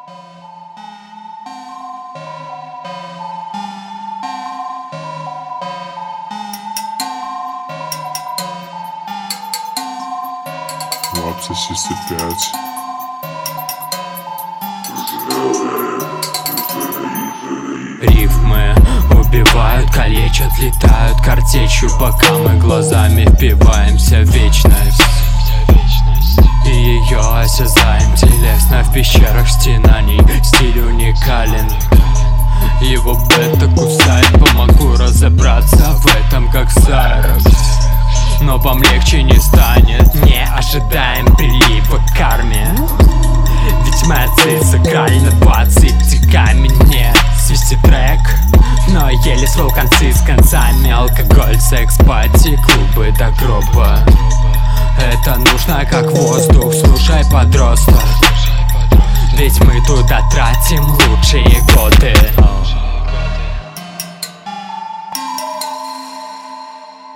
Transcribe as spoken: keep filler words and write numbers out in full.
Лапси шестьдесят пять. Рифмы убивают, калечат, летают картечью, пока мы глазами впиваемся в вечность и ее осязаем телесно в пещерах стенаний. Стиль уникален, его бета кусает. Помогу разобраться в этом как Сайрекс, но вам легче не станет. Не ожидаем прилива к карме, ведь мы отцы сыграли на двадцать камень. Не свести трек, но еле свел концы с концами. Алкоголь, секс, пати, клубы до гроба. Это нужно как воздух, слушай, подросток, ведь мы туда тратим лучшие